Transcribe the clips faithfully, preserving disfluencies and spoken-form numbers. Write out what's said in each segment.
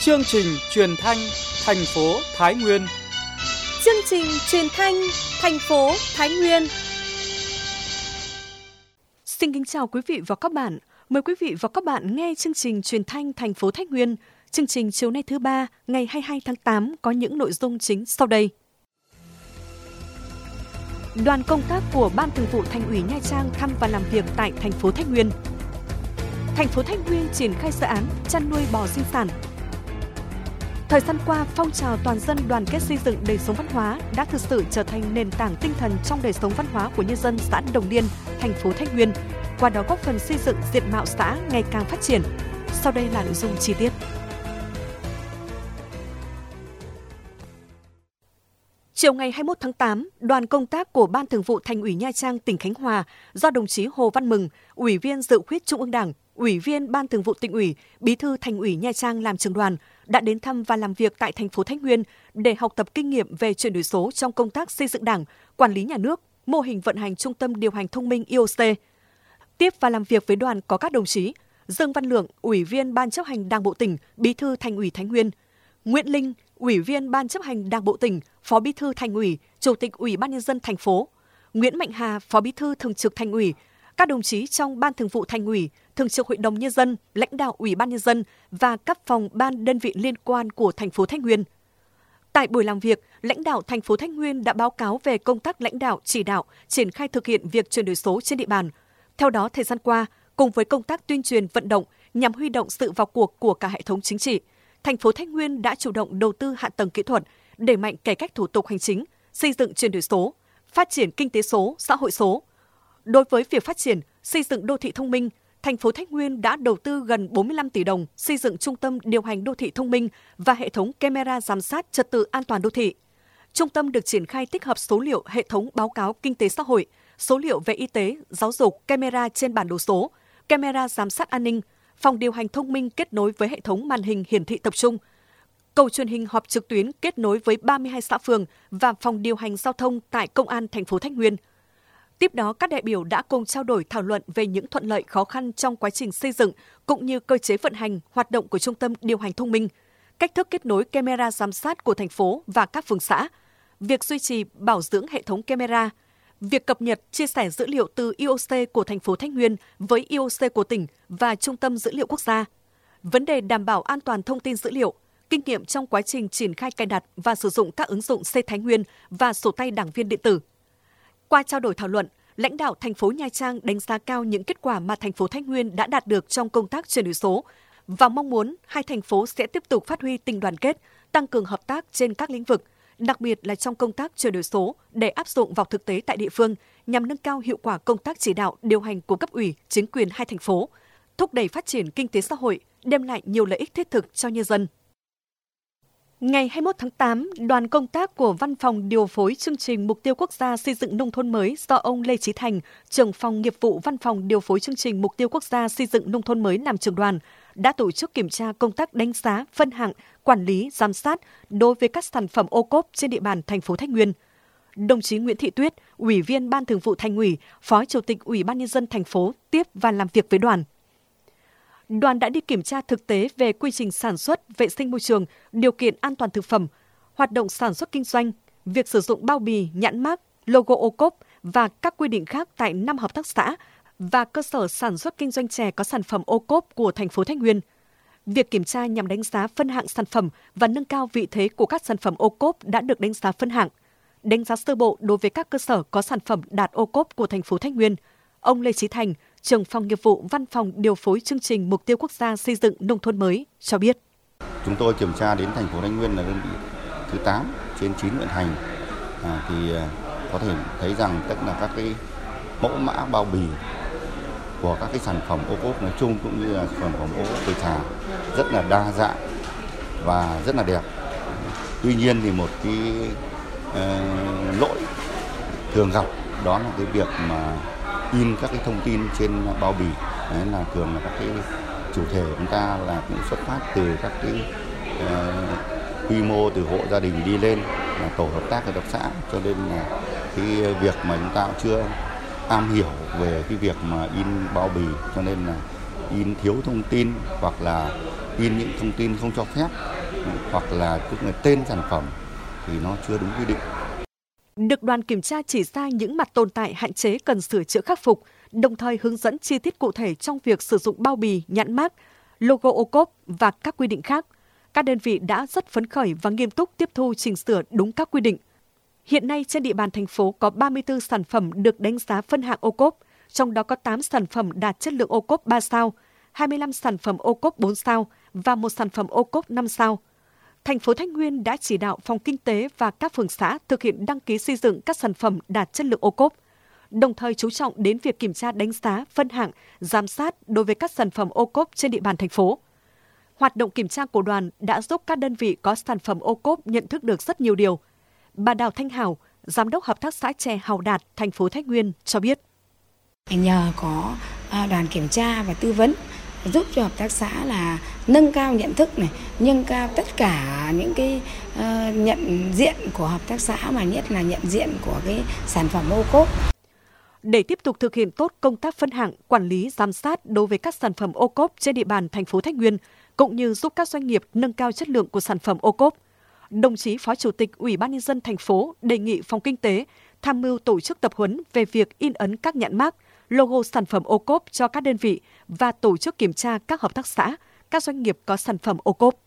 Chương trình truyền thanh thành phố Thái Nguyên. Chương trình truyền thanh thành phố Thái Nguyên. Xin kính chào quý vị và các bạn. Mời quý vị và các bạn nghe chương trình truyền thanh thành phố Thái Nguyên. Chương trình chiều nay thứ ba, ngày hai mươi hai tháng tám có những nội dung chính sau đây. Đoàn công tác của Ban Thường vụ Thành ủy Nha Trang thăm và làm việc tại thành phố Thái Nguyên. Thành phố Thái Nguyên triển khai dự án chăn nuôi bò sinh sản. Thời gian qua, phong trào toàn dân đoàn kết xây dựng đời sống văn hóa đã thực sự trở thành nền tảng tinh thần trong đời sống văn hóa của nhân dân xã Đồng Liên, thành phố Thái Nguyên, qua đó góp phần xây dựng diện mạo xã ngày càng phát triển. Sau đây là nội dung chi tiết. Chiều ngày hai mươi mốt tháng tám, đoàn công tác của Ban Thường vụ Thành ủy Nha Trang tỉnh Khánh Hòa do đồng chí Hồ Văn Mừng, Ủy viên Dự khuyết Trung ương Đảng, Ủy viên Ban Thường vụ Tỉnh ủy, Bí thư Thành ủy Nha Trang làm trưởng đoàn đã đến thăm và làm việc tại thành phố Thái Nguyên để học tập kinh nghiệm về chuyển đổi số trong công tác xây dựng Đảng, quản lý nhà nước, mô hình vận hành trung tâm điều hành thông minh i ô xê. Tiếp và làm việc với đoàn có các đồng chí Dương Văn Lượng, Ủy viên Ban chấp hành Đảng bộ tỉnh, Bí thư Thành ủy Thái Nguyên, Nguyễn Linh, Ủy viên Ban chấp hành Đảng bộ tỉnh, Phó Bí thư Thành ủy, Chủ tịch Ủy ban nhân dân thành phố, Nguyễn Mạnh Hà, Phó Bí thư Thường trực Thành ủy, các đồng chí trong Ban Thường vụ Thành ủy, Thường trực Hội đồng nhân dân, lãnh đạo Ủy ban nhân dân và các phòng ban đơn vị liên quan của thành phố Thái Nguyên. Tại buổi làm việc, lãnh đạo thành phố Thái Nguyên đã báo cáo về công tác lãnh đạo, chỉ đạo, triển khai thực hiện việc chuyển đổi số trên địa bàn. Theo đó, thời gian qua, cùng với công tác tuyên truyền vận động nhằm huy động sự vào cuộc của cả hệ thống chính trị, thành phố Thái Nguyên đã chủ động đầu tư hạ tầng kỹ thuật, đẩy mạnh cải cách thủ tục hành chính, xây dựng chuyển đổi số, phát triển kinh tế số, xã hội số. Đối với việc phát triển, xây dựng đô thị thông minh, thành phố Thái Nguyên đã đầu tư gần bốn mươi lăm tỷ đồng xây dựng trung tâm điều hành đô thị thông minh và hệ thống camera giám sát trật tự an toàn đô thị. Trung tâm được triển khai tích hợp số liệu hệ thống báo cáo kinh tế xã hội, số liệu về y tế, giáo dục, camera trên bản đồ số, camera giám sát an ninh, phòng điều hành thông minh kết nối với hệ thống màn hình hiển thị tập trung, cầu truyền hình họp trực tuyến kết nối với ba mươi hai xã phường và phòng điều hành giao thông tại Công an thành phố Thái Nguyên. Tiếp đó, các đại biểu đã cùng trao đổi thảo luận về những thuận lợi khó khăn trong quá trình xây dựng cũng như cơ chế vận hành, hoạt động của trung tâm điều hành thông minh, cách thức kết nối camera giám sát của thành phố và các phường xã, việc duy trì bảo dưỡng hệ thống camera, việc cập nhật, chia sẻ dữ liệu từ i ô xê của thành phố Thái Nguyên với i ô xê của tỉnh và Trung tâm Dữ liệu Quốc gia, vấn đề đảm bảo an toàn thông tin dữ liệu, kinh nghiệm trong quá trình triển khai cài đặt và sử dụng các ứng dụng C Thái Nguyên và sổ tay đảng viên điện tử. Qua trao đổi thảo luận, lãnh đạo thành phố Nha Trang đánh giá cao những kết quả mà thành phố Thái Nguyên đã đạt được trong công tác chuyển đổi số và mong muốn hai thành phố sẽ tiếp tục phát huy tình đoàn kết, tăng cường hợp tác trên các lĩnh vực, đặc biệt là trong công tác chuyển đổi số để áp dụng vào thực tế tại địa phương nhằm nâng cao hiệu quả công tác chỉ đạo, điều hành của cấp ủy, chính quyền hai thành phố, thúc đẩy phát triển kinh tế xã hội, đem lại nhiều lợi ích thiết thực cho nhân dân. Ngày hai mươi mốt tháng tám, đoàn công tác của Văn phòng điều phối chương trình Mục tiêu Quốc gia xây dựng nông thôn mới do ông Lê Chí Thành, trưởng phòng nghiệp vụ Văn phòng điều phối chương trình Mục tiêu Quốc gia xây dựng nông thôn mới làm trưởng đoàn, đã tổ chức kiểm tra công tác đánh giá, phân hạng, quản lý, giám sát đối với các sản phẩm ô cốp trên địa bàn thành phố Thái Nguyên. Đồng chí Nguyễn Thị Tuyết, Ủy viên Ban Thường vụ Thành ủy, Phó Chủ tịch Ủy ban nhân dân thành phố tiếp và làm việc với đoàn. Đoàn đã đi kiểm tra thực tế về quy trình sản xuất, vệ sinh môi trường, điều kiện an toàn thực phẩm, hoạt động sản xuất kinh doanh, việc sử dụng bao bì, nhãn mác, logo ô cốp và các quy định khác tại năm hợp tác xã và cơ sở sản xuất kinh doanh chè có sản phẩm ô cốp của thành phố Thái Nguyên. Việc kiểm tra nhằm đánh giá phân hạng sản phẩm và nâng cao vị thế của các sản phẩm ô cốp đã được đánh giá phân hạng. Đánh giá sơ bộ đối với các cơ sở có sản phẩm đạt ô cốp của thành phố Thái Nguyên. Ông Lê Chí Thành, trưởng phòng nghiệp vụ Văn phòng điều phối chương trình Mục tiêu Quốc gia xây dựng nông thôn mới cho biết. Chúng tôi kiểm tra đến thành phố Thái Nguyên là đơn vị thứ tám trên chín huyện thành, à, thì có thể thấy rằng tất là các cái mẫu mã bao bì của các cái sản phẩm ô cốp nói chung cũng như là sản phẩm ô cốp về trà rất là đa dạng và rất là đẹp. Tuy nhiên thì một cái uh, lỗi thường gặp đó là cái việc mà in các cái thông tin trên bao bì. Đấy là thường là các cái chủ thể của chúng ta là cũng xuất phát từ các cái uh, quy mô từ hộ gia đình đi lên là tổ hợp tác hợp tác xã, cho nên là cái việc mà chúng ta cũng chưa am hiểu về cái việc mà in bao bì, cho nên là in thiếu thông tin hoặc là in những thông tin không cho phép hoặc là tức là tên sản phẩm thì nó chưa đúng quy định. Được đoàn kiểm tra chỉ ra những mặt tồn tại hạn chế cần sửa chữa khắc phục, đồng thời hướng dẫn chi tiết cụ thể trong việc sử dụng bao bì, nhãn mác, logo ô cốp và các quy định khác. Các đơn vị đã rất phấn khởi và nghiêm túc tiếp thu chỉnh sửa đúng các quy định. Hiện nay trên địa bàn thành phố có ba mươi tư sản phẩm được đánh giá phân hạng ô cốp, trong đó có tám sản phẩm đạt chất lượng ô cốp ba sao, hai mươi lăm sản phẩm ô cốp bốn sao và một sản phẩm ô cốp năm sao. Thành phố Thái Nguyên đã chỉ đạo phòng kinh tế và các phường xã thực hiện đăng ký xây dựng các sản phẩm đạt chất lượng ô cốp, đồng thời chú trọng đến việc kiểm tra đánh giá, phân hạng, giám sát đối với các sản phẩm ô cốp trên địa bàn thành phố. Hoạt động kiểm tra của đoàn đã giúp các đơn vị có sản phẩm ô cốp nhận thức được rất nhiều điều. Bà Đào Thanh Hảo, Giám đốc Hợp tác xã chè Hào Đạt, thành phố Thái Nguyên cho biết. Nhờ có đoàn kiểm tra và tư vấn giúp cho hợp tác xã là nâng cao nhận thức này, nâng cao tất cả những cái uh, nhận diện của hợp tác xã, mà nhất là nhận diện của cái sản phẩm ô cốp. Để tiếp tục thực hiện tốt công tác phân hạng, quản lý, giám sát đối với các sản phẩm ô cốp trên địa bàn thành phố Thái Nguyên, cũng như giúp các doanh nghiệp nâng cao chất lượng của sản phẩm ô cốp, đồng chí Phó Chủ tịch Ủy ban Nhân dân thành phố đề nghị Phòng Kinh tế tham mưu tổ chức tập huấn về việc in ấn các nhãn mác, logo sản phẩm ô cốp cho các đơn vị và tổ chức kiểm tra các hợp tác xã, các doanh nghiệp có sản phẩm ô cốp.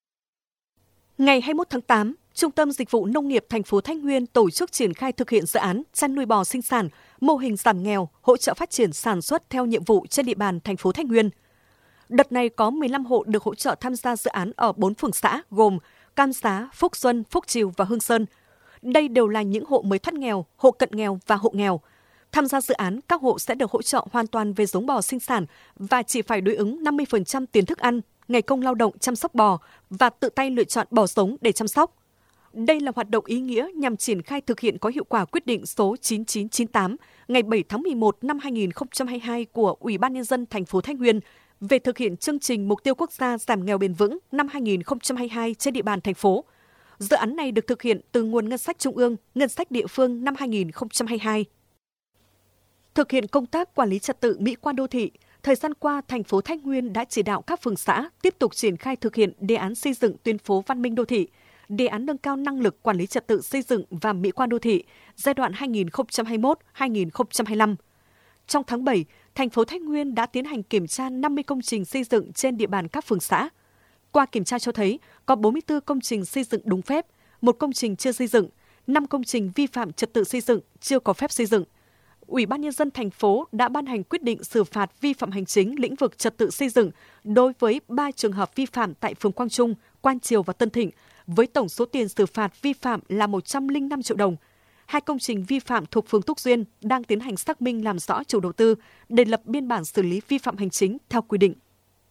Ngày hai mươi mốt tháng tám, Trung tâm Dịch vụ Nông nghiệp thành phố Thái Nguyên tổ chức triển khai thực hiện dự án chăn nuôi bò sinh sản, mô hình giảm nghèo, hỗ trợ phát triển sản xuất theo nhiệm vụ trên địa bàn thành phố Thái Nguyên. Đợt này có mười lăm hộ được hỗ trợ tham gia dự án ở bốn phường xã gồm Cam Giá, Phúc Xuân, Phúc Trìu và Hương Sơn. Đây đều là những hộ mới thoát nghèo, hộ cận nghèo và hộ nghèo. Tham gia dự án, các hộ sẽ được hỗ trợ hoàn toàn về giống bò sinh sản và chỉ phải đối ứng năm mươi phần trăm tiền thức ăn, ngày công lao động chăm sóc bò và tự tay lựa chọn bò giống để chăm sóc. Đây là hoạt động ý nghĩa nhằm triển khai thực hiện có hiệu quả quyết định số chín chín chín tám ngày bảy tháng mười một năm hai nghìn không trăm hai mươi hai của Ủy ban Nhân dân thành phố Thái Nguyên về thực hiện chương trình Mục tiêu Quốc gia giảm nghèo bền vững năm hai nghìn không trăm hai mươi hai trên địa bàn thành phố. Dự án này được thực hiện từ nguồn ngân sách trung ương, ngân sách địa phương năm hai nghìn không trăm hai mươi hai. Thực hiện công tác quản lý trật tự mỹ quan đô thị, thời gian qua, thành phố Thái Nguyên đã chỉ đạo các phường xã tiếp tục triển khai thực hiện đề án xây dựng tuyến phố văn minh đô thị, đề án nâng cao năng lực quản lý trật tự xây dựng và mỹ quan đô thị giai đoạn hai nghìn không trăm hai mươi mốt đến hai nghìn không trăm hai mươi lăm. Trong tháng bảy, thành phố Thái Nguyên đã tiến hành kiểm tra năm mươi công trình xây dựng trên địa bàn các phường xã. Qua kiểm tra cho thấy có bốn mươi tư công trình xây dựng đúng phép, một công trình chưa xây dựng, năm công trình vi phạm trật tự xây dựng chưa có phép xây dựng. Ủy ban Nhân dân thành phố đã ban hành quyết định xử phạt vi phạm hành chính lĩnh vực trật tự xây dựng đối với ba trường hợp vi phạm tại phường Quang Trung, Quan Triều và Tân Thịnh, với tổng số tiền xử phạt vi phạm là một trăm lẻ năm triệu đồng. Hai công trình vi phạm thuộc phường Túc Duyên đang tiến hành xác minh làm rõ chủ đầu tư để lập biên bản xử lý vi phạm hành chính theo quy định.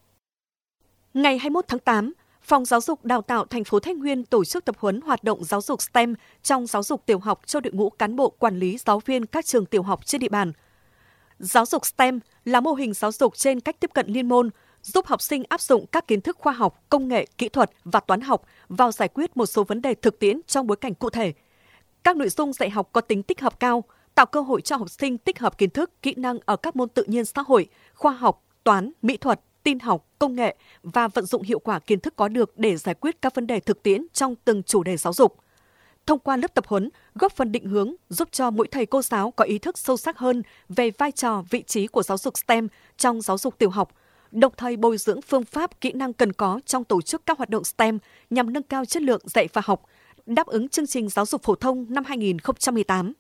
Ngày hai mươi mốt tháng tám, Phòng Giáo dục Đào tạo thành phố Thái Nguyên tổ chức tập huấn hoạt động giáo dục ét tê e em trong giáo dục tiểu học cho đội ngũ cán bộ quản lý giáo viên các trường tiểu học trên địa bàn. Giáo dục ét tê e em là mô hình giáo dục trên cách tiếp cận liên môn, giúp học sinh áp dụng các kiến thức khoa học, công nghệ, kỹ thuật và toán học vào giải quyết một số vấn đề thực tiễn trong bối cảnh cụ thể. Các nội dung dạy học có tính tích hợp cao, tạo cơ hội cho học sinh tích hợp kiến thức, kỹ năng ở các môn tự nhiên xã hội, khoa học, toán, mỹ thuật, tin học, công nghệ và vận dụng hiệu quả kiến thức có được để giải quyết các vấn đề thực tiễn trong từng chủ đề giáo dục. Thông qua lớp tập huấn, góp phần định hướng, giúp cho mỗi thầy cô giáo có ý thức sâu sắc hơn về vai trò, vị trí của giáo dục ét tê e em trong giáo dục tiểu học, đồng thời bồi dưỡng phương pháp, kỹ năng cần có trong tổ chức các hoạt động ét tê e em nhằm nâng cao chất lượng dạy và học, đáp ứng chương trình giáo dục phổ thông năm hai nghìn không trăm mười tám.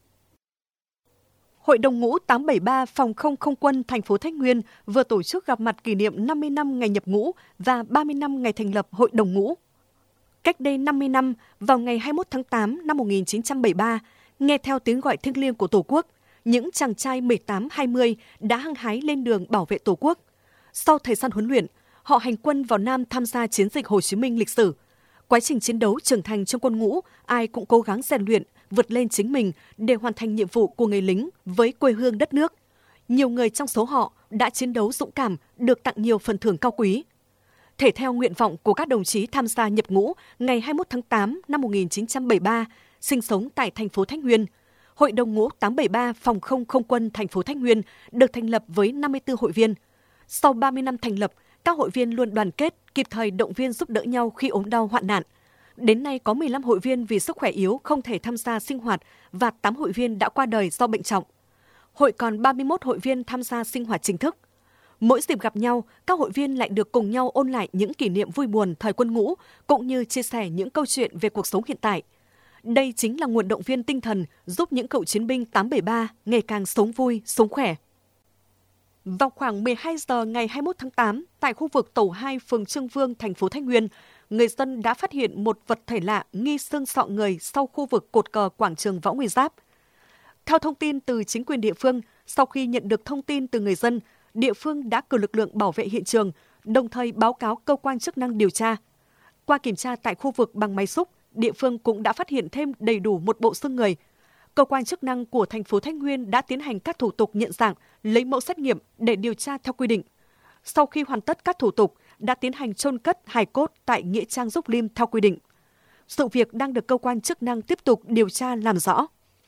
Hội đồng ngũ tám bảy ba Phòng không không quân thành phố Thái Nguyên vừa tổ chức gặp mặt kỷ niệm năm mươi năm ngày nhập ngũ và ba mươi năm ngày thành lập Hội đồng ngũ. Cách đây năm mươi năm, vào ngày hai mươi mốt tháng tám năm một nghìn chín trăm bảy mươi ba, nghe theo tiếng gọi thiêng liêng của Tổ quốc, những chàng trai mười tám hai mươi đã hăng hái lên đường bảo vệ Tổ quốc. Sau thời gian huấn luyện, họ hành quân vào Nam tham gia chiến dịch Hồ Chí Minh lịch sử. Quá trình chiến đấu trưởng thành trong quân ngũ, ai cũng cố gắng rèn luyện, vượt lên chính mình để hoàn thành nhiệm vụ của người lính với quê hương đất nước. Nhiều người trong số họ đã chiến đấu dũng cảm, được tặng nhiều phần thưởng cao quý. Thể theo nguyện vọng của các đồng chí tham gia nhập ngũ ngày hai mươi mốt tháng tám năm một nghìn chín trăm bảy mươi ba, sinh sống tại thành phố Thái Nguyên, Hội đồng ngũ tám bảy ba Phòng không không quân thành phố Thái Nguyên được thành lập với năm mươi tư hội viên. Sau ba mươi năm thành lập, các hội viên luôn đoàn kết, kịp thời động viên giúp đỡ nhau khi ốm đau hoạn nạn. Đến nay có mười lăm hội viên vì sức khỏe yếu không thể tham gia sinh hoạt và tám hội viên đã qua đời do bệnh trọng. Hội còn ba mươi mốt hội viên tham gia sinh hoạt chính thức. Mỗi dịp gặp nhau, các hội viên lại được cùng nhau ôn lại những kỷ niệm vui buồn thời quân ngũ, cũng như chia sẻ những câu chuyện về cuộc sống hiện tại. Đây chính là nguồn động viên tinh thần giúp những cựu chiến binh tám bảy ba ngày càng sống vui, sống khỏe. Vào khoảng mười hai giờ ngày hai mươi mốt tháng tám, tại khu vực tổ hai phường Trương Vương, thành phố Thái Nguyên, người dân đã phát hiện một vật thể lạ nghi xương sọ người sau khu vực cột cờ quảng trường Võ Nguyên Giáp. Theo thông tin từ chính quyền địa phương, sau khi nhận được thông tin từ người dân, địa phương đã cử lực lượng bảo vệ hiện trường, đồng thời báo cáo cơ quan chức năng điều tra. Qua kiểm tra tại khu vực bằng máy xúc, địa phương cũng đã phát hiện thêm đầy đủ một bộ xương người. Cơ quan chức năng của thành phố Thái Nguyên đã tiến hành các thủ tục nhận dạng, lấy mẫu xét nghiệm để điều tra theo quy định. Sau khi hoàn tất các thủ tục, đã tiến hành chôn cất hài cốt tại nghĩa trang Dúc Lim theo quy định. Sự việc đang được cơ quan chức năng tiếp tục điều tra làm rõ.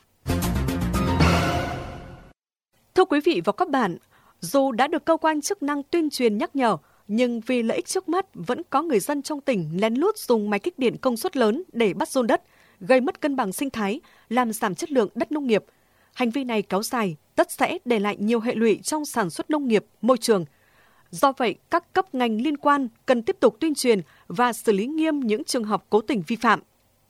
Thưa quý vị và các bạn, dù đã được cơ quan chức năng tuyên truyền nhắc nhở, nhưng vì lợi ích trước mắt vẫn có người dân trong tỉnh lén lút dùng máy kích điện công suất lớn để bắt giun đất, gây mất cân bằng sinh thái, làm giảm chất lượng đất nông nghiệp. Hành vi này kéo dài, tất sẽ để lại nhiều hệ lụy trong sản xuất nông nghiệp, môi trường. Do vậy, các cấp ngành liên quan cần tiếp tục tuyên truyền và xử lý nghiêm những trường hợp cố tình vi phạm.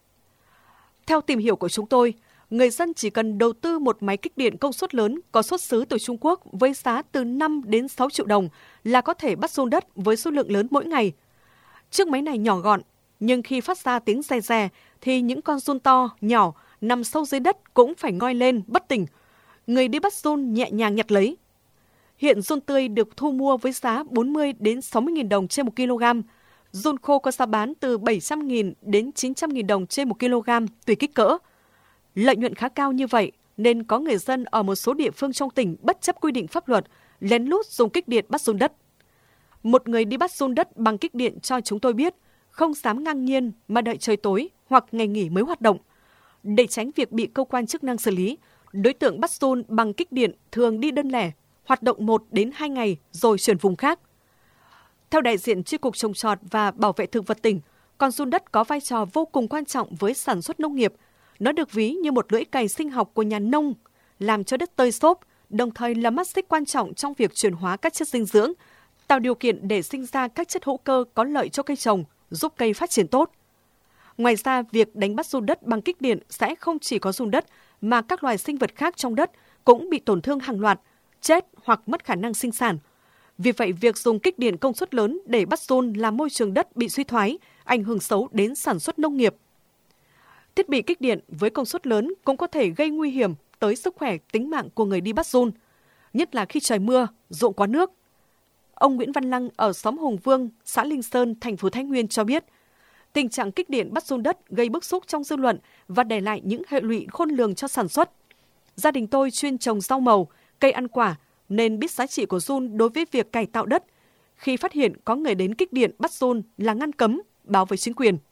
Theo tìm hiểu của chúng tôi, người dân chỉ cần đầu tư một máy kích điện công suất lớn có xuất xứ từ Trung Quốc với giá từ năm đến sáu triệu đồng là có thể bắt giun đất với số lượng lớn mỗi ngày. Chiếc máy này nhỏ gọn, nhưng khi phát ra tiếng rè rè thì những con giun to, nhỏ nằm sâu dưới đất cũng phải ngoi lên bất tỉnh. Người đi bắt giun nhẹ nhàng nhặt lấy. Hiện giun tươi được thu mua với giá bốn mươi đến sáu mươi nghìn đồng trên một kg. Giun khô có giá bán từ bảy trăm nghìn đến chín trăm nghìn đồng trên một kg tùy kích cỡ. Lợi nhuận khá cao như vậy nên có người dân ở một số địa phương trong tỉnh bất chấp quy định pháp luật, lén lút dùng kích điện bắt giun đất. Một người đi bắt giun đất bằng kích điện cho chúng tôi biết, không dám ngang nhiên mà đợi trời tối hoặc ngày nghỉ mới hoạt động. Để tránh việc bị cơ quan chức năng xử lý, đối tượng bắt giun bằng kích điện thường đi đơn lẻ, hoạt động một đến hai ngày rồi chuyển vùng khác. Theo đại diện Chi cục Trồng trọt và Bảo vệ thực vật tỉnh, con giun đất có vai trò vô cùng quan trọng với sản xuất nông nghiệp. Nó được ví như một lưỡi cày sinh học của nhà nông, làm cho đất tơi xốp, đồng thời là mắt xích quan trọng trong việc chuyển hóa các chất dinh dưỡng, tạo điều kiện để sinh ra các chất hữu cơ có lợi cho cây trồng, giúp cây phát triển tốt. Ngoài ra, việc đánh bắt giun đất bằng kích điện sẽ không chỉ có giun đất, mà các loài sinh vật khác trong đất cũng bị tổn thương hàng loạt, chết hoặc mất khả năng sinh sản. Vì vậy, việc dùng kích điện công suất lớn để bắt giun làm môi trường đất bị suy thoái, ảnh hưởng xấu đến sản xuất nông nghiệp. Thiết bị kích điện với công suất lớn cũng có thể gây nguy hiểm tới sức khỏe, tính mạng của người đi bắt giun, nhất là khi trời mưa, ruộng có nước. Ông Nguyễn Văn Lăng ở xóm Hùng Vương, xã Linh Sơn, thành phố Thái Nguyên cho biết, tình trạng kích điện bắt giun đất gây bức xúc trong dư luận và để lại những hệ lụy khôn lường cho sản xuất. Gia đình tôi chuyên trồng rau màu, cây ăn quả nên biết giá trị của giun đối với việc cải tạo đất. Khi phát hiện có người đến kích điện bắt giun là ngăn cấm, báo với chính quyền.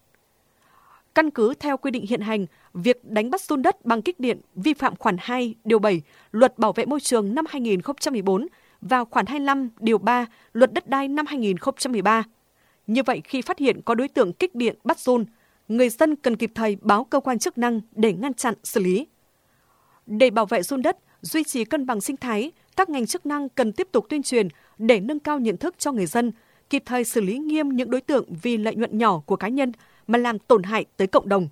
Căn cứ theo quy định hiện hành, việc đánh bắt giun đất bằng kích điện vi phạm khoản hai, điều bảy, Luật Bảo vệ môi trường năm hai nghìn không trăm mười bốn và khoản hai mươi lăm, điều ba, Luật Đất đai năm hai nghìn không trăm mười ba. Như vậy, khi phát hiện có đối tượng kích điện bắt giun, người dân cần kịp thời báo cơ quan chức năng để ngăn chặn, xử lý. Để bảo vệ giun đất, duy trì cân bằng sinh thái, các ngành chức năng cần tiếp tục tuyên truyền để nâng cao nhận thức cho người dân, kịp thời xử lý nghiêm những đối tượng vì lợi nhuận nhỏ của cá nhân mà làm tổn hại tới cộng đồng.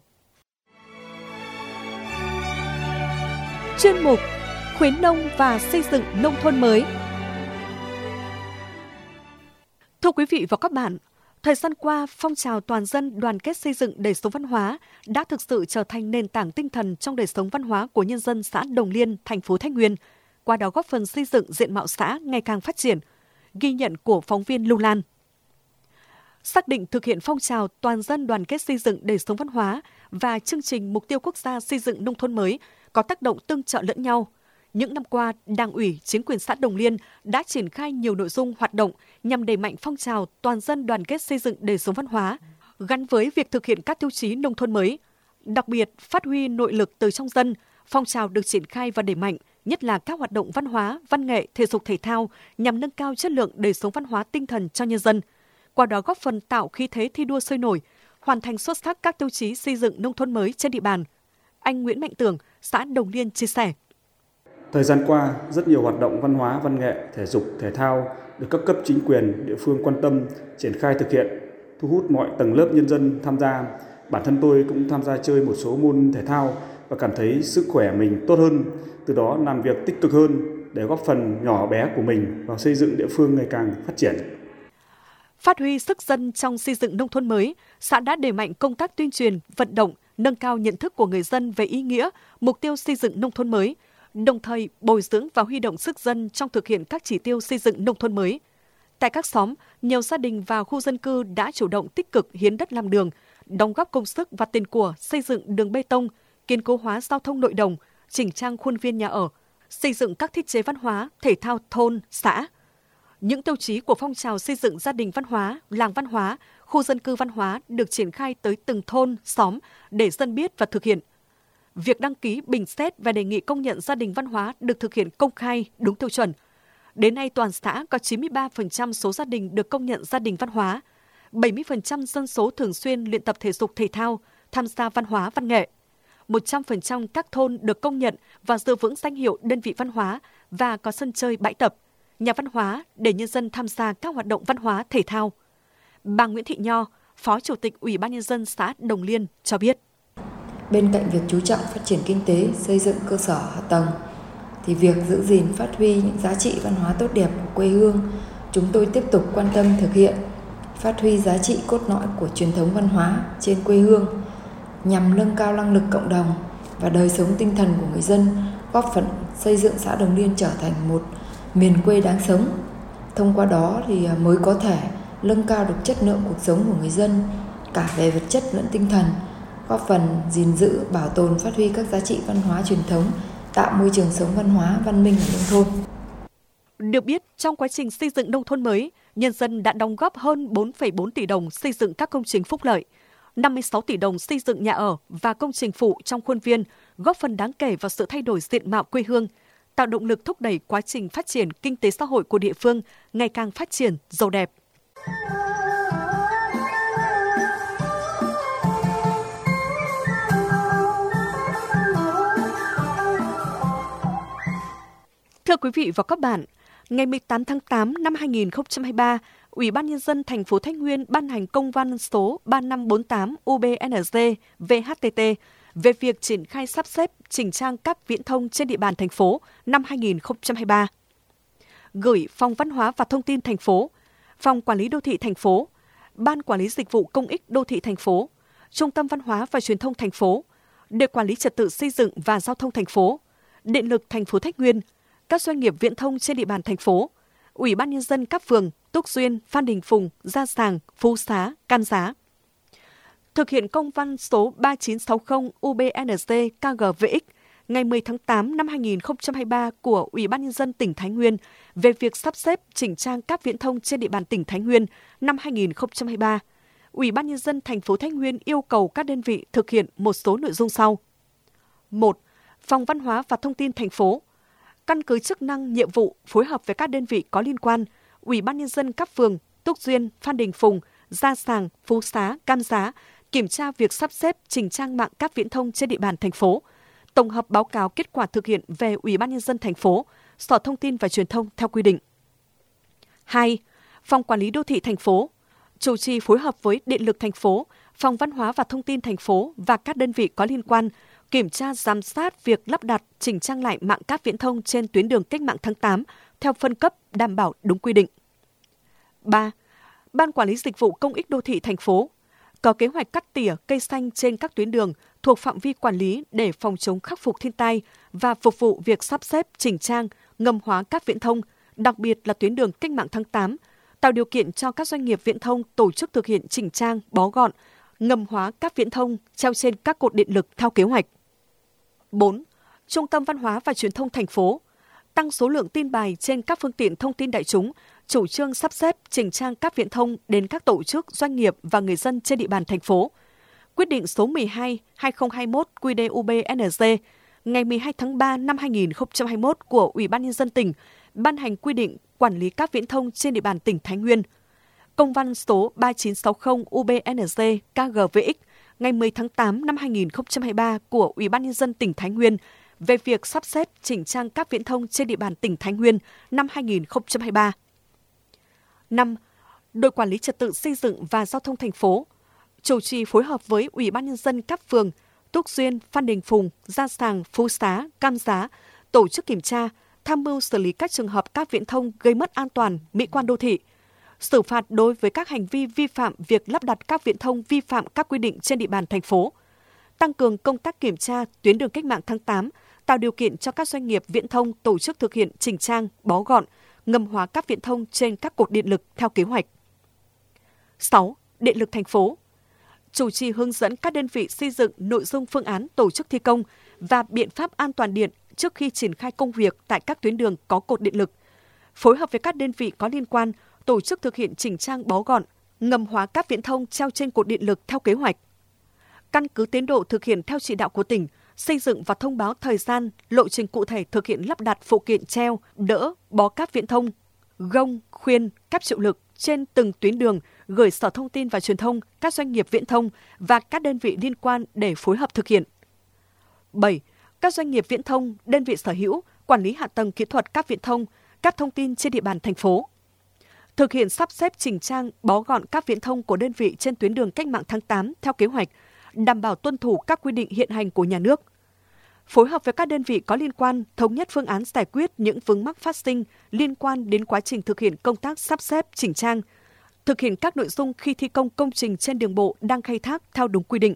Chuyên mục Khuyến nông và xây dựng nông thôn mới. Thưa quý vị và các bạn, thời gian qua, phong trào toàn dân đoàn kết xây dựng đời sống văn hóa đã thực sự trở thành nền tảng tinh thần trong đời sống văn hóa của nhân dân xã Đồng Liên, thành phố Thái Nguyên, qua đó góp phần xây dựng diện mạo xã ngày càng phát triển. Ghi nhận của phóng viên Lưu Lan. Xác định thực hiện phong trào toàn dân đoàn kết xây dựng đời sống văn hóa và chương trình mục tiêu quốc gia xây dựng nông thôn mới có tác động tương trợ lẫn nhau. Những năm qua, Đảng ủy, chính quyền xã Đồng Liên đã triển khai nhiều nội dung hoạt động nhằm đẩy mạnh phong trào toàn dân đoàn kết xây dựng đời sống văn hóa, gắn với việc thực hiện các tiêu chí nông thôn mới. Đặc biệt, phát huy nội lực từ trong dân, phong trào được triển khai và đẩy mạnh nhất là các hoạt động văn hóa, văn nghệ, thể dục thể thao nhằm nâng cao chất lượng đời sống văn hóa tinh thần cho nhân dân. Qua đó góp phần tạo khí thế thi đua sôi nổi, hoàn thành xuất sắc các tiêu chí xây dựng nông thôn mới trên địa bàn. Anh Nguyễn Mạnh Tường, xã Đồng Liên chia sẻ. Thời gian qua, rất nhiều hoạt động văn hóa, văn nghệ, thể dục, thể thao được các cấp chính quyền, địa phương quan tâm, triển khai thực hiện, thu hút mọi tầng lớp nhân dân tham gia. Bản thân tôi cũng tham gia chơi một số môn thể thao và cảm thấy sức khỏe mình tốt hơn, từ đó làm việc tích cực hơn để góp phần nhỏ bé của mình vào xây dựng địa phương ngày càng phát triển. Phát huy sức dân trong xây dựng nông thôn mới, xã đã đẩy mạnh công tác tuyên truyền, vận động, nâng cao nhận thức của người dân về ý nghĩa, mục tiêu xây dựng nông thôn mới, đồng thời bồi dưỡng và huy động sức dân trong thực hiện các chỉ tiêu xây dựng nông thôn mới. Tại các xóm, nhiều gia đình và khu dân cư đã chủ động tích cực hiến đất làm đường, đóng góp công sức và tiền của xây dựng đường bê tông, kiên cố hóa giao thông nội đồng, chỉnh trang khuôn viên nhà ở, xây dựng các thiết chế văn hóa, thể thao thôn, xã. Những tiêu chí của phong trào xây dựng gia đình văn hóa, làng văn hóa, khu dân cư văn hóa được triển khai tới từng thôn, xóm để dân biết và thực hiện. Việc đăng ký, bình xét và đề nghị công nhận gia đình văn hóa được thực hiện công khai, đúng tiêu chuẩn. Đến nay, toàn xã có chín mươi ba phần trăm số gia đình được công nhận gia đình văn hóa, bảy mươi phần trăm dân số thường xuyên luyện tập thể dục thể thao, tham gia văn hóa văn nghệ. một trăm phần trăm các thôn được công nhận và giữ vững danh hiệu đơn vị văn hóa và có sân chơi bãi tập, nhà văn hóa để nhân dân tham gia các hoạt động văn hóa thể thao. Bà Nguyễn Thị Nho, Phó Chủ tịch Ủy ban Nhân dân xã Đồng Liên cho biết. Bên cạnh việc chú trọng phát triển kinh tế, xây dựng cơ sở hạ tầng, thì việc giữ gìn phát huy những giá trị văn hóa tốt đẹp của quê hương, chúng tôi tiếp tục quan tâm thực hiện, phát huy giá trị cốt lõi của truyền thống văn hóa trên quê hương, nhằm nâng cao năng lực cộng đồng và đời sống tinh thần của người dân, góp phần xây dựng xã Đồng Liên trở thành một miền quê đáng sống. Thông qua đó thì mới có thể nâng cao được chất lượng cuộc sống của người dân, cả về vật chất lẫn tinh thần, góp phần gìn giữ, bảo tồn, phát huy các giá trị văn hóa truyền thống, tạo môi trường sống văn hóa, văn minh ở nông thôn. Được biết, trong quá trình xây dựng nông thôn mới, nhân dân đã đóng góp hơn bốn phẩy bốn tỷ đồng xây dựng các công trình phúc lợi, năm mươi sáu tỷ đồng xây dựng nhà ở và công trình phụ trong khuôn viên, góp phần đáng kể vào sự thay đổi diện mạo quê hương, tạo động lực thúc đẩy quá trình phát triển kinh tế xã hội của địa phương ngày càng phát triển, giàu đẹp. Thưa quý vị và các bạn, ngày mười tám tháng tám năm hai nghìn không trăm hai mươi ba, Ủy ban Nhân dân thành phố Thái Nguyên ban hành công văn số ba năm bốn tám U B N G V H T T về việc triển khai sắp xếp chỉnh trang các viễn thông trên địa bàn thành phố năm hai nghìn không trăm hai mươi ba. Gửi Phòng Văn hóa và Thông tin thành phố, Phòng Quản lý Đô thị thành phố, Ban Quản lý Dịch vụ Công ích Đô thị thành phố, Trung tâm Văn hóa và Truyền thông thành phố, để quản lý trật tự xây dựng và giao thông thành phố, Điện lực thành phố Thái Nguyên, các doanh nghiệp viễn thông trên địa bàn thành phố, Ủy ban Nhân dân các phường Túc Duyên, Phan Đình Phùng, Gia Sàng, Phú Xá, Cam Giá. Thực hiện công văn số ba chín sáu không U B N G K G V X ngày mười tháng tám năm hai nghìn không trăm hai mươi ba của Ủy ban Nhân dân tỉnh Thái Nguyên về việc sắp xếp chỉnh trang các viễn thông trên địa bàn tỉnh Thái Nguyên năm hai nghìn không trăm hai mươi ba, Ủy ban Nhân dân thành phố Thái Nguyên yêu cầu các đơn vị thực hiện một số nội dung sau. một. Phòng Văn hóa và Thông tin thành phố căn cứ chức năng, nhiệm vụ, phối hợp với các đơn vị có liên quan, Ủy ban Nhân dân các phường Túc Duyên, Phan Đình Phùng, Gia Sàng, Phú Xá, Cam Giá kiểm tra việc sắp xếp chỉnh trang mạng các viễn thông trên địa bàn thành phố, tổng hợp báo cáo kết quả thực hiện về Ủy ban Nhân dân thành phố, Sở Thông tin và Truyền thông theo quy định. hai. Phòng Quản lý Đô thị thành phố chủ trì phối hợp với Điện lực thành phố, Phòng Văn hóa và Thông tin thành phố và các đơn vị có liên quan kiểm tra giám sát việc lắp đặt, chỉnh trang lại mạng cáp viễn thông trên tuyến đường Cách mạng tháng tám theo phân cấp đảm bảo đúng quy định. ba. Ban Quản lý Dịch vụ Công ích Đô thị thành phố có kế hoạch cắt tỉa cây xanh trên các tuyến đường thuộc phạm vi quản lý để phòng chống khắc phục thiên tai và phục vụ việc sắp xếp, chỉnh trang, ngầm hóa các viễn thông, đặc biệt là tuyến đường Cách mạng tháng tám, tạo điều kiện cho các doanh nghiệp viễn thông tổ chức thực hiện chỉnh trang, bó gọn, ngầm hóa các viễn thông treo trên các cột điện lực theo kế hoạch. bốn. Trung tâm Văn hóa và Truyền thông thành phố tăng số lượng tin bài trên các phương tiện thông tin đại chúng, chủ trương sắp xếp, chỉnh trang các viễn thông đến các tổ chức, doanh nghiệp và người dân trên địa bàn thành phố. Quyết định số mười hai trên hai nghìn không trăm hai mươi mốt Q D U B N G ngày mười hai tháng ba năm hai nghìn không trăm hai mươi mốt của Ủy ban Nhân dân tỉnh ban hành quy định quản lý các viễn thông trên địa bàn tỉnh Thái Nguyên. Công văn số ba chín sáu không U B N G K G V X ngày mười tháng tám năm hai nghìn không trăm hai mươi ba của Ủy ban Nhân dân tỉnh Thái Nguyên về việc sắp xếp chỉnh trang các viễn thông trên địa bàn tỉnh Thái Nguyên năm hai nghìn không trăm hai mươi ba. năm. Đội quản lý trật tự xây dựng và giao thông thành phố chủ trì phối hợp với Ủy ban Nhân dân các phường Túc Duyên, Phan Đình Phùng, Gia Sàng, Phú Xá, Cam Giá tổ chức kiểm tra, tham mưu xử lý các trường hợp các viễn thông gây mất an toàn, mỹ quan đô thị, xử phạt đối với các hành vi vi phạm việc lắp đặt các viễn thông vi phạm các quy định trên địa bàn thành phố, tăng cường công tác kiểm tra tuyến đường Cách mạng tháng tám, tạo điều kiện cho các doanh nghiệp viễn thông tổ chức thực hiện chỉnh trang, bó gọn, ngầm hóa các viễn thông trên các cột điện lực theo kế hoạch. sáu. Điện lực thành phố chủ trì hướng dẫn các đơn vị xây dựng nội dung phương án tổ chức thi công và biện pháp an toàn điện trước khi triển khai công việc tại các tuyến đường có cột điện lực, phối hợp với các đơn vị có liên quan tổ chức thực hiện chỉnh trang bó gọn, ngầm hóa các viễn thông treo trên cột điện lực theo kế hoạch. Căn cứ tiến độ thực hiện theo chỉ đạo của tỉnh, xây dựng và thông báo thời gian, lộ trình cụ thể thực hiện lắp đặt phụ kiện treo, đỡ, bó cáp viễn thông, gông, khuyên, cáp chịu lực trên từng tuyến đường, gửi Sở Thông tin và Truyền thông, các doanh nghiệp viễn thông và các đơn vị liên quan để phối hợp thực hiện. bảy. Các doanh nghiệp viễn thông, đơn vị sở hữu, quản lý hạ tầng kỹ thuật các viễn thông, các thông tin trên địa bàn thành phố. Thực hiện sắp xếp chỉnh trang, bó gọn các viễn thông của đơn vị trên tuyến đường Cách mạng tháng tám theo kế hoạch, đảm bảo tuân thủ các quy định hiện hành của nhà nước. Phối hợp với các đơn vị có liên quan thống nhất phương án giải quyết những vướng mắc phát sinh liên quan đến quá trình thực hiện công tác sắp xếp chỉnh trang, thực hiện các nội dung khi thi công công trình trên đường bộ đang khai thác theo đúng quy định.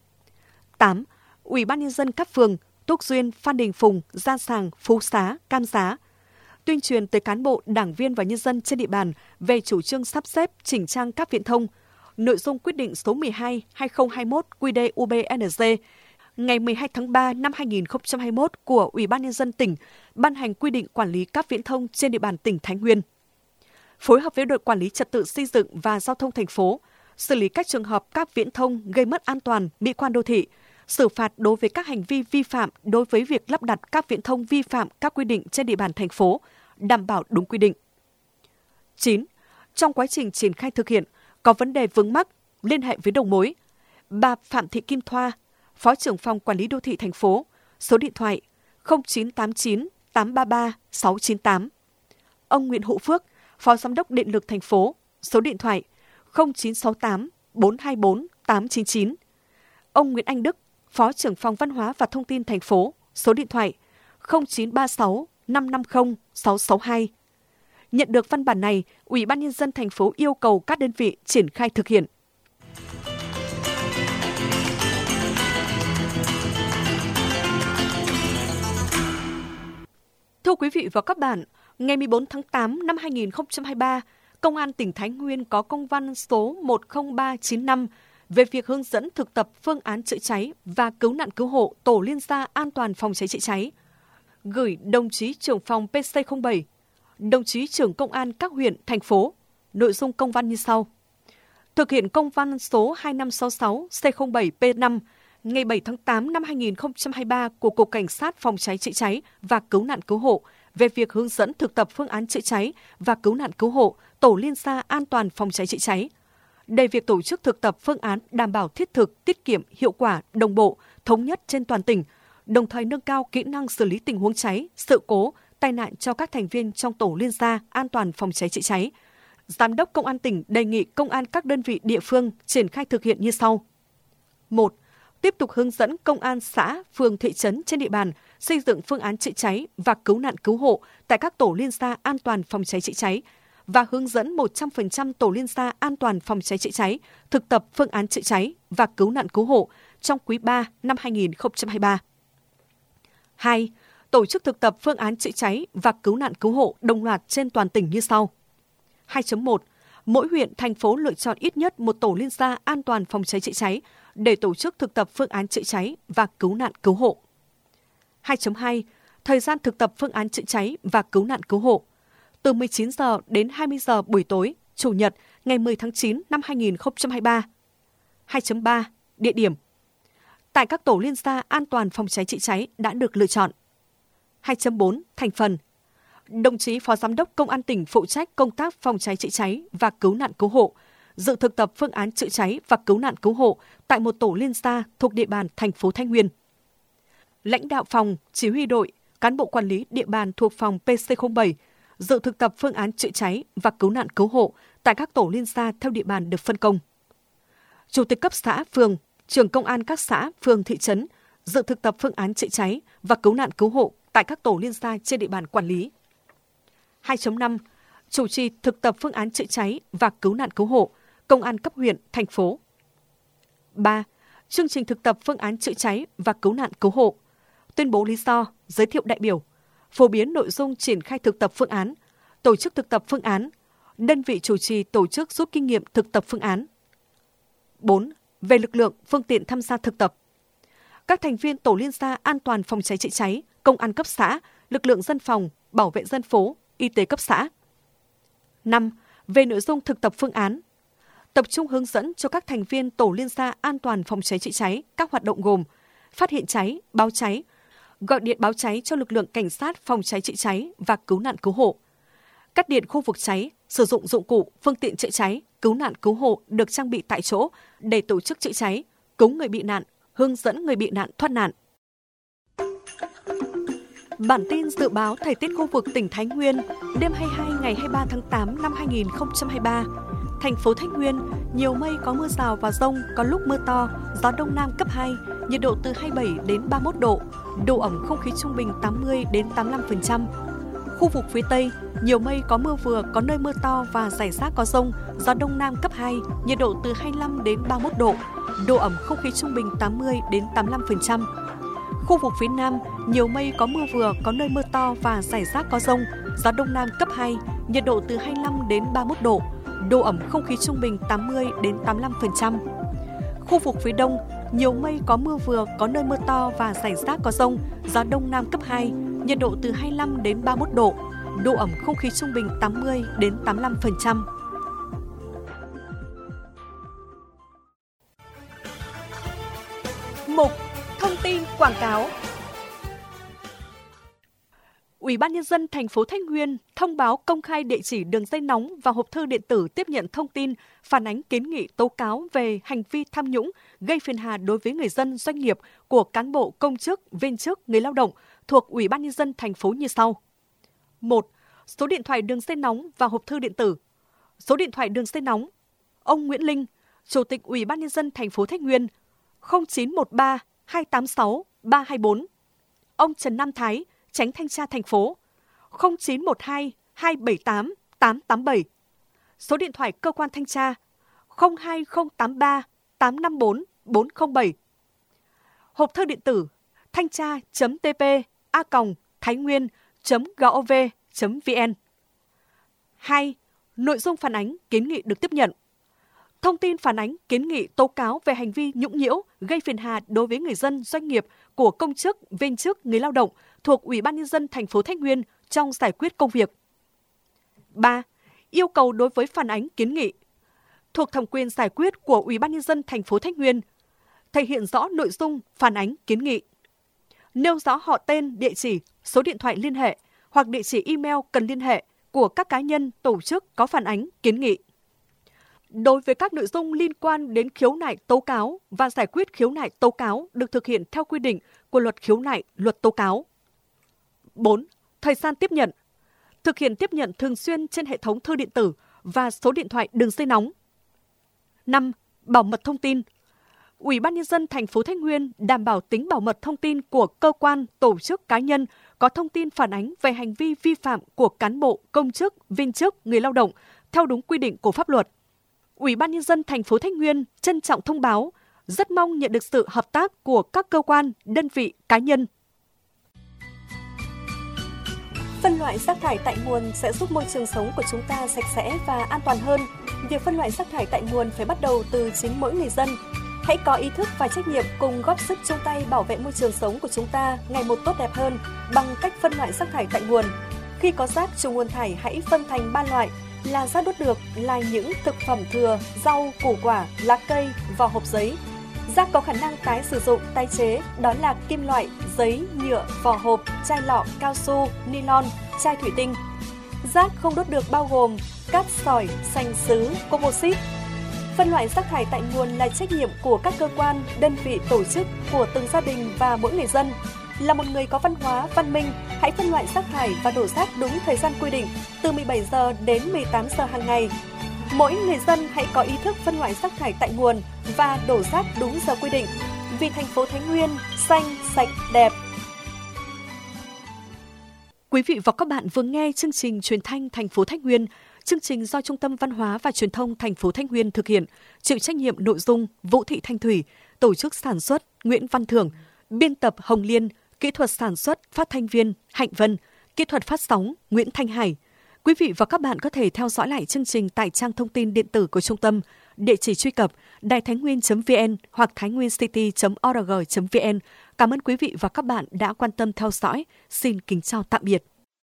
tám. Ủy ban Nhân dân các phường Túc Duyên, Phan Đình Phùng, Gia Sàng, Phú Xá, Cam Giá tuyên truyền tới cán bộ, đảng viên và nhân dân trên địa bàn về chủ trương sắp xếp chỉnh trang các viễn thông, nội dung quyết định số mười hai trên hai nghìn không trăm hai mươi mốt Q D U B N G ngày mười hai tháng ba năm hai nghìn không trăm hai mươi mốt của Ủy ban Nhân dân tỉnh ban hành quy định quản lý các viễn thông trên địa bàn tỉnh Thái Nguyên. Phối hợp với đội quản lý trật tự xây dựng và giao thông thành phố, xử lý các trường hợp các viễn thông gây mất an toàn, mỹ quan đô thị, xử phạt đối với các hành vi vi phạm đối với việc lắp đặt các viễn thông vi phạm các quy định trên địa bàn thành phố, đảm bảo đúng quy định. chín. Trong quá trình triển khai thực hiện, có vấn đề vướng mắc, liên hệ với đầu mối. Bà Phạm Thị Kim Thoa, Phó trưởng phòng Quản lý Đô thị thành phố, số điện thoại không chín tám chín tám ba ba sáu chín tám. Ông Nguyễn Hữu Phước, Phó Giám đốc Điện lực thành phố, số điện thoại không chín sáu tám bốn hai bốn tám chín chín. Ông Nguyễn Anh Đức, Phó trưởng phòng Văn hóa và Thông tin thành phố, số điện thoại không chín ba sáu năm năm không sáu sáu hai. Nhận được văn bản này, Ủy ban Nhân dân thành phố yêu cầu các đơn vị triển khai thực hiện. Thưa quý vị và các bạn, ngày mười bốn tháng tám năm hai nghìn không trăm hai mươi ba, Công an tỉnh Thái Nguyên có công văn số một không ba chín năm về việc hướng dẫn thực tập phương án chữa cháy và cứu nạn cứu hộ tổ liên gia an toàn phòng cháy chữa cháy, gửi đồng chí trưởng phòng P C không bảy, đồng chí trưởng công an các huyện, thành phố. Nội dung công văn như sau. Thực hiện công văn số hai năm sáu sáu C không bảy P năm ngày bảy tháng tám năm hai nghìn không trăm hai mươi ba của Cục Cảnh sát phòng cháy chữa cháy và cứu nạn cứu hộ về việc hướng dẫn thực tập phương án chữa cháy và cứu nạn cứu hộ tổ liên gia an toàn phòng cháy chữa cháy. Để việc tổ chức thực tập phương án đảm bảo thiết thực, tiết kiệm, hiệu quả, đồng bộ, thống nhất trên toàn tỉnh, đồng thời nâng cao kỹ năng xử lý tình huống cháy, sự cố, tai nạn cho các thành viên trong tổ liên gia an toàn phòng cháy chữa cháy. Giám đốc Công an tỉnh đề nghị công an các đơn vị địa phương triển khai thực hiện như sau. một. Tiếp tục hướng dẫn công an xã, phường, thị trấn trên địa bàn xây dựng phương án chữa cháy và cứu nạn cứu hộ tại các tổ liên gia an toàn phòng cháy chữa cháy và hướng dẫn một trăm phần trăm tổ liên gia an toàn phòng cháy chữa cháy thực tập phương án chữa cháy và cứu nạn cứu hộ trong quý ba năm hai nghìn không trăm hai mươi ba. hai. Tổ chức thực tập phương án chữa cháy và cứu nạn cứu hộ đồng loạt trên toàn tỉnh như sau. hai chấm một. Mỗi huyện, thành phố lựa chọn ít nhất một tổ liên gia an toàn phòng cháy chữa cháy để tổ chức thực tập phương án chữa cháy và cứu nạn cứu hộ. hai chấm hai. Thời gian thực tập phương án chữa cháy và cứu nạn cứu hộ từ mười chín giờ đến hai mươi giờ buổi tối, Chủ nhật, ngày mười tháng chín năm hai nghìn không trăm hai mươi ba. hai chấm ba. Địa điểm tại các tổ liên gia an toàn phòng cháy chữa cháy đã được lựa chọn. hai chấm bốn. Thành phần. Đồng chí Phó Giám đốc Công an tỉnh phụ trách công tác phòng cháy chữa cháy và cứu nạn cứu hộ, dự thực tập phương án chữa cháy và cứu nạn cứu hộ tại một tổ liên gia thuộc địa bàn thành phố Thái Nguyên. Lãnh đạo phòng, chỉ huy đội, cán bộ quản lý địa bàn thuộc phòng P C không bảy, dự thực tập phương án chữa cháy và cứu nạn cứu hộ tại các tổ liên gia theo địa bàn được phân công. Chủ tịch cấp xã, phường, trưởng công an các xã, phường, thị trấn, dự thực tập phương án chữa cháy và cứu nạn cứu hộ tại các tổ liên gia trên địa bàn quản lý. hai chấm năm. Chủ trì thực tập phương án chữa cháy và cứu nạn cứu hộ, công an cấp huyện, thành phố. ba. Chương trình thực tập phương án chữa cháy và cứu nạn cứu hộ, tuyên bố lý do, giới thiệu đại biểu, phổ biến nội dung triển khai thực tập phương án, tổ chức thực tập phương án, đơn vị chủ trì tổ chức rút kinh nghiệm thực tập phương án. bốn. Về lực lượng, phương tiện tham gia thực tập. Các thành viên tổ liên gia an toàn phòng cháy chữa cháy, công an cấp xã, lực lượng dân phòng, bảo vệ dân phố, y tế cấp xã. năm. Về nội dung thực tập phương án. Tập trung hướng dẫn cho các thành viên tổ liên gia an toàn phòng cháy chữa cháy các hoạt động gồm phát hiện cháy, báo cháy, gọi điện báo cháy cho lực lượng cảnh sát phòng cháy chữa cháy và cứu nạn cứu hộ, cắt điện khu vực cháy, sử dụng dụng cụ, phương tiện chữa cháy, cứu nạn cứu hộ được trang bị tại chỗ để tổ chức chữa cháy, cứu người bị nạn, hướng dẫn người bị nạn thoát nạn. Bản tin dự báo thời tiết khu vực tỉnh Thái Nguyên đêm hai mươi hai ngày hai mươi ba tháng tám năm hai nghìn không trăm hai mươi ba. Thành phố Thái Nguyên, nhiều mây có mưa rào và dông, có lúc mưa to, gió đông nam cấp hai, nhiệt độ từ hai mươi bảy đến ba mươi mốt độ, độ ẩm không khí trung bình tám mươi đến tám mươi lăm phần trăm. Khu vực phía Tây, nhiều mây có mưa vừa, có nơi mưa to và rải rác có dông, gió đông nam cấp hai, nhiệt độ từ hai mươi lăm đến ba mươi mốt độ, độ ẩm không khí trung bình tám mươi đến tám mươi lăm phần trăm. Khu vực phía Nam, nhiều mây có mưa vừa, có nơi mưa to và rải rác có dông, gió đông nam cấp hai, nhiệt độ từ hai mươi lăm đến ba mươi mốt độ, độ ẩm không khí trung bình tám mươi đến tám mươi lăm phần trăm. Khu vực phía Đông, nhiều mây có mưa vừa, có nơi mưa to và rải rác có dông, gió đông nam cấp hai, nhiệt độ từ hai mươi lăm đến ba mươi mốt độ, độ ẩm không khí trung bình tám mươi đến tám mươi lăm phần trăm. Mục Thông tin quảng cáo. Ủy ban Nhân dân thành phố Thái Nguyên thông báo công khai địa chỉ đường dây nóng và hộp thư điện tử tiếp nhận thông tin, phản ánh kiến nghị tố cáo về hành vi tham nhũng, gây phiền hà đối với người dân, doanh nghiệp của cán bộ, công chức, viên chức, người lao động thuộc Ủy ban Nhân dân thành phố như sau. một. Số điện thoại đường dây nóng và hộp thư điện tử. Số điện thoại đường dây nóng: ông Nguyễn Linh, Chủ tịch Ủy ban Nhân dân thành phố Thái Nguyên, không chín một ba hai tám sáu ba hai bốn. Ông Trần Nam Thái, Chánh Thanh tra thành phố, không chín một hai hai bảy tám tám tám bảy. Số điện thoại cơ quan thanh tra: không hai không tám ba tám năm bốn bốn không bảy. Hộp thư điện tử: thanh tra chấm t p a còng thái nguyên chấm gov chấm vn. hai. Nội dung phản ánh kiến nghị được tiếp nhận. Thông tin phản ánh kiến nghị tố cáo về hành vi nhũng nhiễu, gây phiền hà đối với người dân, doanh nghiệp của công chức, viên chức, người lao động thuộc Ủy ban Nhân dân thành phố Thái Nguyên trong giải quyết công việc. ba. Yêu cầu đối với phản ánh kiến nghị thuộc thẩm quyền giải quyết của Ủy ban Nhân dân thành phố Thái Nguyên, thể hiện rõ nội dung phản ánh kiến nghị, nêu rõ họ tên, địa chỉ, số điện thoại liên hệ hoặc địa chỉ email cần liên hệ của các cá nhân, tổ chức có phản ánh kiến nghị. Đối với các nội dung liên quan đến khiếu nại tố cáo và giải quyết khiếu nại tố cáo được thực hiện theo quy định của Luật Khiếu nại, Luật Tố cáo. bốn. Thời gian tiếp nhận. Thực hiện tiếp nhận thường xuyên trên hệ thống thư điện tử và số điện thoại đường dây nóng. năm. Bảo mật thông tin. Ủy ban Nhân dân thành phố Thái Nguyên đảm bảo tính bảo mật thông tin của cơ quan, tổ chức, cá nhân có thông tin phản ánh về hành vi vi phạm của cán bộ, công chức, viên chức, người lao động theo đúng quy định của pháp luật. Ủy ban Nhân dân thành phố Thái Nguyên trân trọng thông báo, rất mong nhận được sự hợp tác của các cơ quan, đơn vị, cá nhân. Phân loại rác thải tại nguồn sẽ giúp môi trường sống của chúng ta sạch sẽ và an toàn hơn. Việc phân loại rác thải tại nguồn phải bắt đầu từ chính mỗi người dân. Hãy có ý thức và trách nhiệm cùng góp sức chung tay bảo vệ môi trường sống của chúng ta ngày một tốt đẹp hơn bằng cách phân loại rác thải tại nguồn. Khi có rác trùng nguồn thải hãy phân thành ba loại là rác đốt được, là những thực phẩm thừa, rau, củ quả, lá cây, vỏ hộp giấy. Rác Rác có khả năng tái sử dụng, tái chế, đó là kim loại, giấy, nhựa, vỏ hộp, chai lọ, cao su, nylon, chai thủy tinh. Rác không đốt được bao gồm cát sỏi, sành sứ, composite. Phân loại rác thải tại nguồn là trách nhiệm của các cơ quan, đơn vị, tổ chức, của từng gia đình và mỗi người dân. Là một người có văn hóa, văn minh, hãy phân loại rác thải và đổ rác đúng thời gian quy định, từ mười bảy giờ đến mười tám giờ hàng ngày. Mỗi người dân hãy có ý thức phân loại rác thải tại nguồn và đổ rác đúng giờ quy định. Vì thành phố Thái Nguyên xanh, sạch, đẹp. Quý vị và các bạn vừa nghe chương trình truyền thanh thành phố Thái Nguyên. Chương trình do Trung tâm Văn hóa và Truyền thông thành phố Thái Nguyên thực hiện, chịu trách nhiệm nội dung Vũ Thị Thanh Thủy, tổ chức sản xuất Nguyễn Văn Thưởng, biên tập Hồng Liên, kỹ thuật sản xuất phát thanh viên Hạnh Vân, kỹ thuật phát sóng Nguyễn Thanh Hải. Quý vị và các bạn có thể theo dõi lại chương trình tại trang thông tin điện tử của trung tâm, địa chỉ truy cập đài thái nguyên chấm vn hoặc thainwiencity chấm org chấm vn. Cảm ơn quý vị và các bạn đã quan tâm theo dõi. Xin kính chào tạm biệt.